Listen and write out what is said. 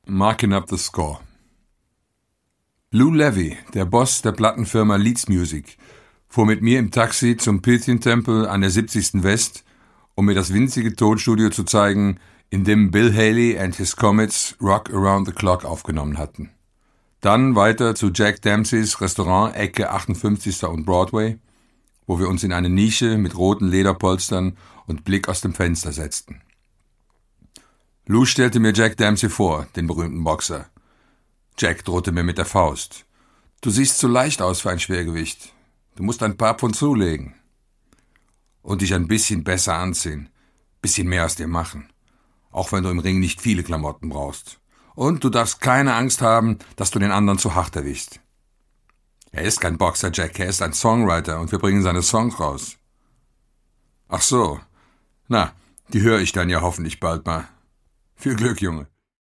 Marking up the score. Lou Levy, der Boss der Plattenfirma Leeds Music, fuhr mit mir im Taxi zum Pythian-Tempel an der 70. West, um mir das winzige Tonstudio zu zeigen, in dem Bill Haley and his Comets Rock Around the Clock aufgenommen hatten. Dann weiter zu Jack Dempseys Restaurant Ecke 58. und Broadway, wo wir uns in eine Nische mit roten Lederpolstern und Blick aus dem Fenster setzten. Lou stellte mir Jack Dempsey vor, den berühmten Boxer. Jack drohte mir mit der Faust. »Du siehst zu leicht aus für ein Schwergewicht. Du musst ein paar Pfund zulegen. Und dich ein bisschen besser anziehen. Bisschen mehr aus dir machen. Auch wenn du im Ring nicht viele Klamotten brauchst. Und du darfst keine Angst haben, dass du den anderen zu hart erwischst. Er ist kein Boxer, Jack, er ist ein Songwriter und wir bringen seine Songs raus.« »Ach so. Na, die höre ich dann ja hoffentlich bald mal. Viel Glück, Junge.«